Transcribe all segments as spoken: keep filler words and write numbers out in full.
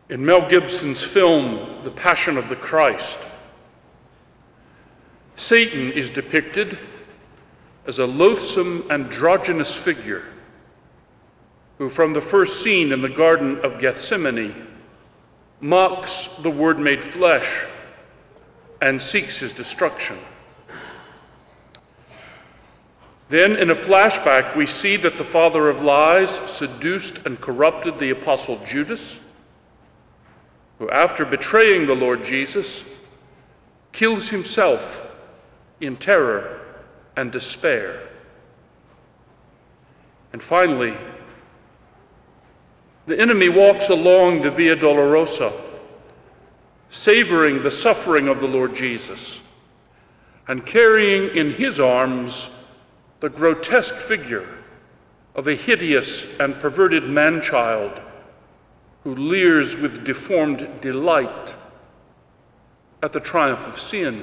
In Mel Gibson's film, The Passion of the Christ, Satan is depicted as a loathsome, androgynous figure who, from the first scene in the Garden of Gethsemane, mocks the Word made flesh and seeks his destruction. Then, in a flashback, we see that the father of lies seduced and corrupted the apostle Judas, who, after betraying the Lord Jesus, kills himself in terror and despair. And finally, the enemy walks along the Via Dolorosa, savoring the suffering of the Lord Jesus and carrying in his arms the grotesque figure of a hideous and perverted man-child who leers with deformed delight at the triumph of sin.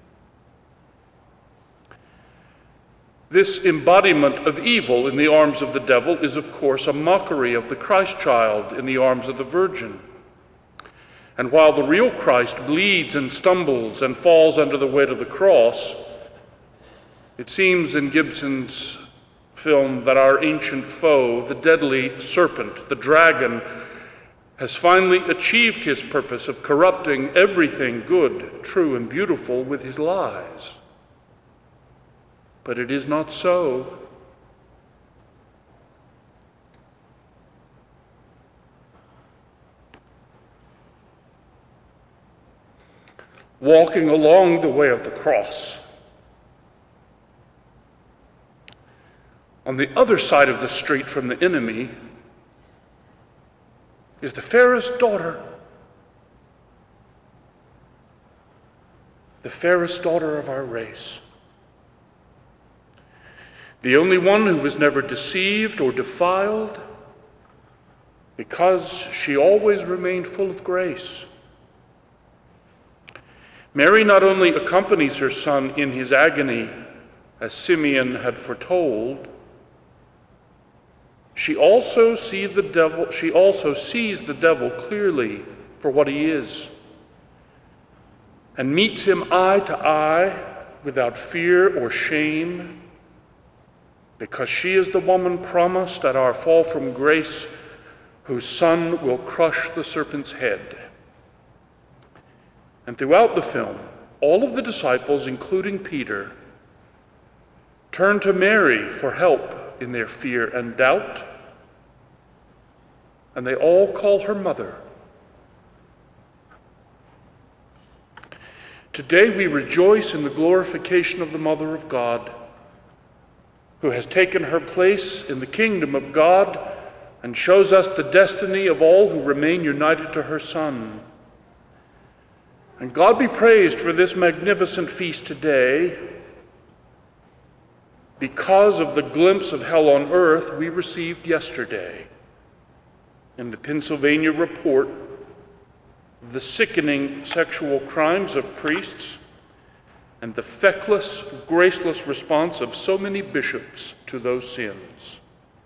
This embodiment of evil in the arms of the devil is, of course, a mockery of the Christ child in the arms of the Virgin. And while the real Christ bleeds and stumbles and falls under the weight of the cross, it seems in Gibson's film that our ancient foe, the deadly serpent, the dragon, has finally achieved his purpose of corrupting everything good, true, and beautiful with his lies. But it is not so. Walking along the way of the cross, on the other side of the street from the enemy, is the fairest daughter, the fairest daughter of our race, the only one who was never deceived or defiled, because she always remained full of grace. Mary not only accompanies her son in his agony, as Simeon had foretold, She also sees the devil, she also sees the devil clearly for what he is, and meets him eye to eye without fear or shame, because she is the woman promised at our fall from grace, whose son will crush the serpent's head. And throughout the film, all of the disciples, including Peter, turn to Mary for help in their fear and doubt, and they all call her mother. Today we rejoice in the glorification of the Mother of God, who has taken her place in the kingdom of God and shows us the destiny of all who remain united to her Son. And God be praised for this magnificent feast today, because of the glimpse of hell on earth we received yesterday in the Pennsylvania report of the sickening sexual crimes of priests and the feckless, graceless response of so many bishops to those sins.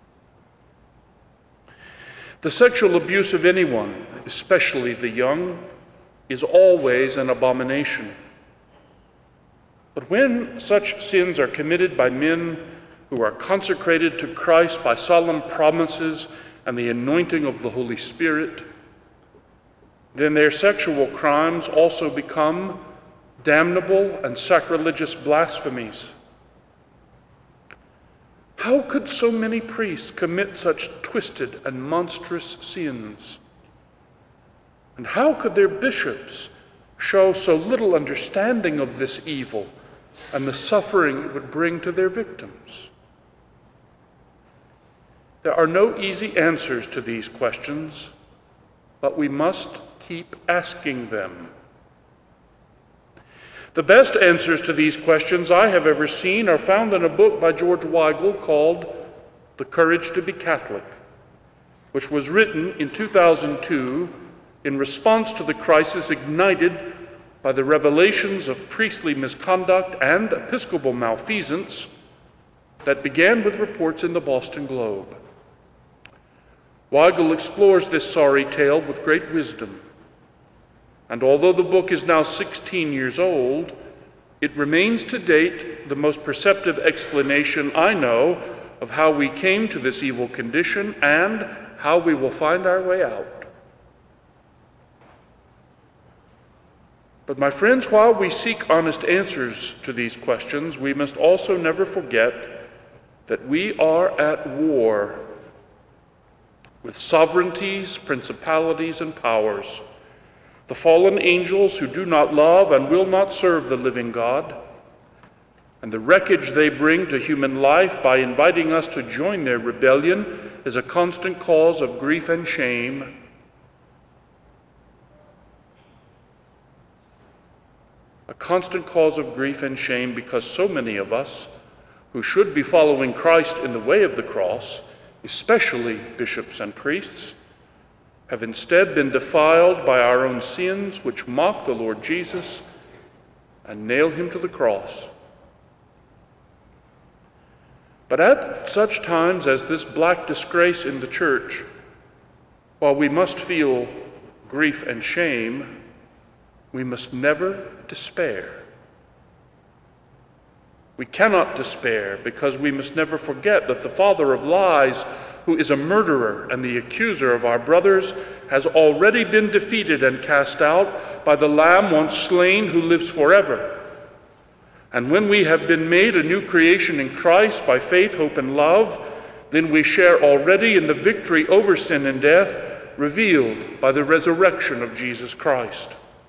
The sexual abuse of anyone, especially the young, is always an abomination. But when such sins are committed by men who are consecrated to Christ by solemn promises and the anointing of the Holy Spirit, then their sexual crimes also become damnable and sacrilegious blasphemies. How could so many priests commit such twisted and monstrous sins? And how could their bishops show so little understanding of this evil and the suffering it would bring to their victims? There are no easy answers to these questions, but we must keep asking them. The best answers to these questions I have ever seen are found in a book by George Weigel called The Courage to be Catholic, which was written in two thousand two in response to the crisis ignited by the revelations of priestly misconduct and episcopal malfeasance that began with reports in the Boston Globe. Weigel explores this sorry tale with great wisdom. And although the book is now sixteen years old, it remains to date the most perceptive explanation I know of how we came to this evil condition and how we will find our way out. But my friends, while we seek honest answers to these questions, we must also never forget that we are at war with sovereignties, principalities, and powers, the fallen angels who do not love and will not serve the living God, and the wreckage they bring to human life by inviting us to join their rebellion is a constant cause of grief and shame. A constant cause of grief and shame because so many of us who should be following Christ in the way of the cross, especially bishops and priests, have instead been defiled by our own sins, which mock the Lord Jesus and nail him to the cross. But at such times as this black disgrace in the church, while we must feel grief and shame, we must never despair. We cannot despair because we must never forget that the father of lies, who is a murderer and the accuser of our brothers, has already been defeated and cast out by the Lamb once slain who lives forever. And when we have been made a new creation in Christ by faith, hope, and love, then we share already in the victory over sin and death revealed by the resurrection of Jesus Christ.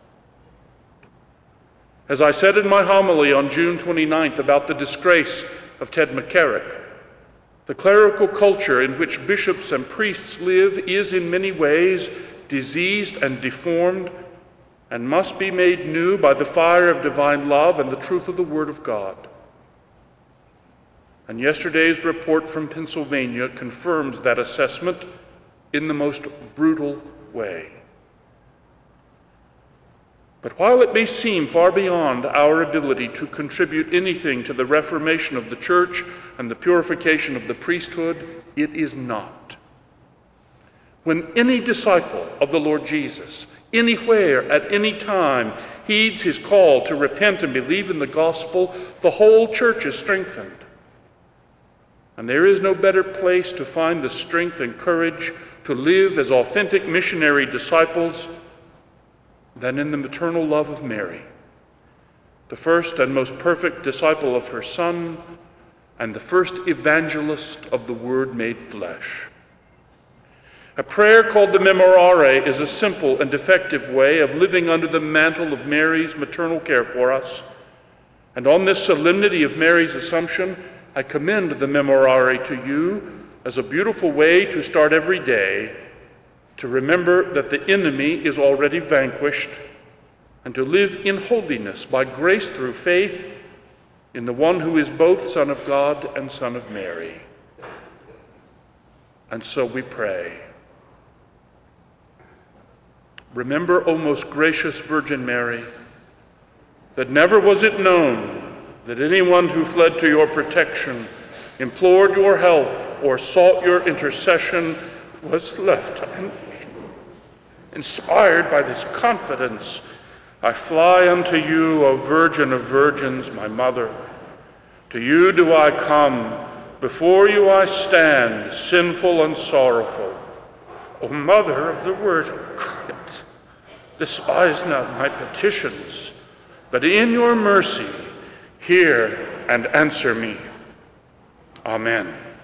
As I said in my homily on June twenty-ninth about the disgrace of Ted McCarrick, the clerical culture in which bishops and priests live is in many ways diseased and deformed and must be made new by the fire of divine love and the truth of the Word of God. And yesterday's report from Pennsylvania confirms that assessment in the most brutal way. But while it may seem far beyond our ability to contribute anything to the reformation of the church and the purification of the priesthood, it is not. When any disciple of the Lord Jesus, anywhere, at any time, heeds his call to repent and believe in the gospel, the whole church is strengthened. And there is no better place to find the strength and courage to live as authentic missionary disciples than in the maternal love of Mary, the first and most perfect disciple of her Son, and the first evangelist of the Word made flesh. A prayer called the Memorare is a simple and effective way of living under the mantle of Mary's maternal care for us. And on this solemnity of Mary's Assumption, I commend the Memorare to you as a beautiful way to start every day, to remember that the enemy is already vanquished, and to live in holiness by grace through faith in the one who is both Son of God and Son of Mary. And so we pray. Remember, O most gracious Virgin Mary, that never was it known that anyone who fled to your protection, implored your help, or sought your intercession was left unaided. Inspired by this confidence, I fly unto you, O Virgin of Virgins, my Mother. To you do I come, before you I stand, sinful and sorrowful. O Mother of the Word incarnate, despise not my petitions, but in your mercy hear and answer me. Amen.